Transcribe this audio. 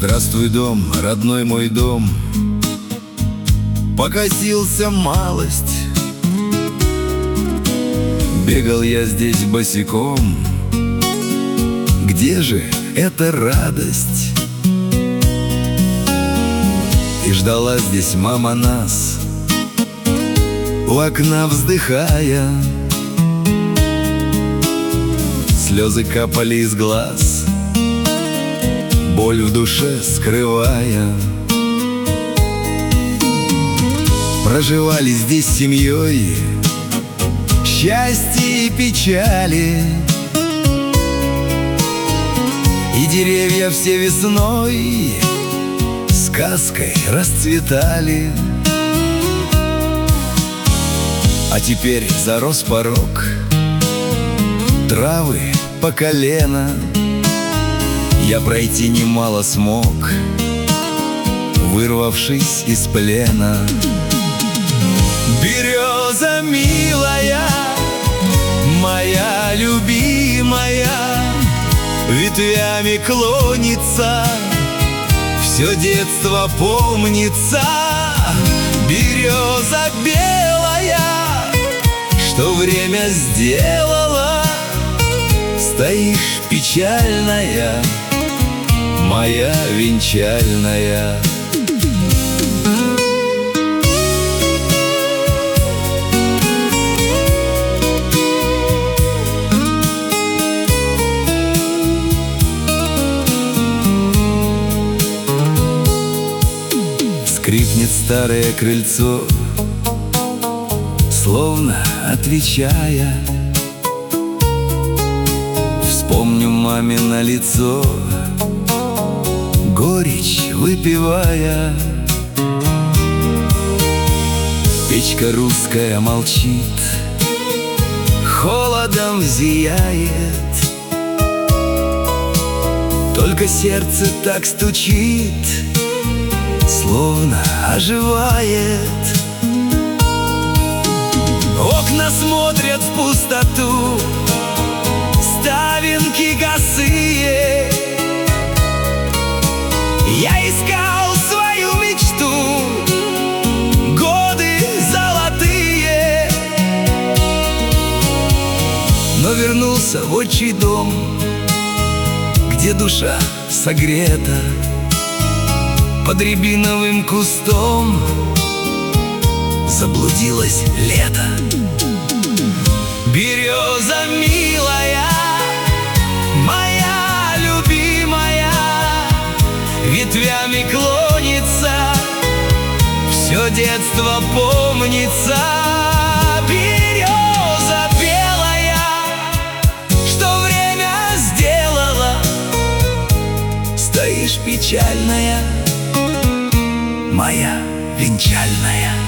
Здравствуй, дом, родной мой дом. Покосился малость, бегал я здесь босиком. Где же эта радость? И ждала здесь мама нас, у окна вздыхая. Слезы капали из глаз, боль в душе скрывая. Проживали здесь семьей счастье и печали, и деревья все весной сказкой расцветали. А теперь зарос порог, травы по колено. Я пройти немало смог, вырвавшись из плена. Береза милая, моя любимая, ветвями клонится, все детство помнится. Береза белая, что время сделала, стоишь печальная, моя венчальная. Скрипнет старое крыльцо, словно отвечая. Вспомню мамино лицо, горечь выпивая. Печка русская молчит, холодом зияет. Только сердце так стучит, словно оживает. Окна смотрят в пустоту, ставинки косые. Я искал свою мечту, годы золотые, но вернулся в отчий дом, где душа согрета. Под рябиновым кустом заблудилось лето. Береза милая, моя любимая, ветвями клонится, все детство помнится. Береза белая, что время сделала, стоишь печальная, моя венчальная.